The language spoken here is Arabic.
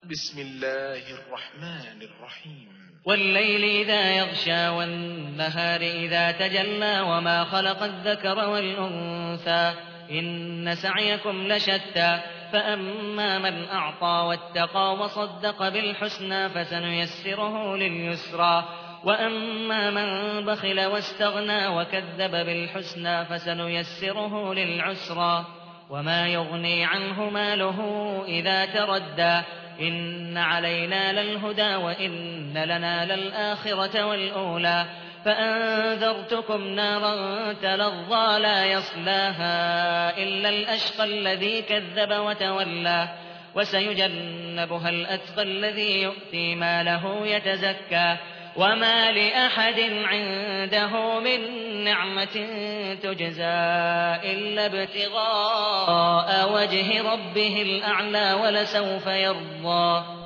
بسم الله الرحمن الرحيم والليل إذا يغشى والنهار إذا تجلى وما خلق الذكر والأنثى إن سعيكم لشتى فأما من أعطى واتقى وصدق بالحسنى فسنيسره لليسرى وأما من بخل واستغنى وكذب بالحسنى فسنيسره للعسرى وما يغني عنه ماله إذا تردى إن علينا للهدى وإن لنا للآخرة والأولى فأنذرتكم نارا تلظى لا يصلاها إلا الأشقى الذي كذب وتولى وسيجنبها الأتقى الذي يؤتي ماله يتزكى وما لأحد عنده من نعمة تجزى إلا ابتغاء وجه ربه الأعلى ولسوف يرضى